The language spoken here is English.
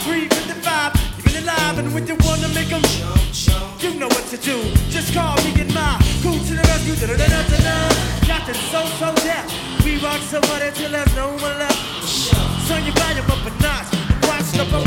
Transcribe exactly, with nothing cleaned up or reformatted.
three fifty-five, you've been alive, and when you wanna make them, you know what to do. Just call me and my crew to the rescue. Da-da-da-da-da-da. Nothing so, so deaf. We rock somebody till there's no one left. Turn your volume up a notch and watch the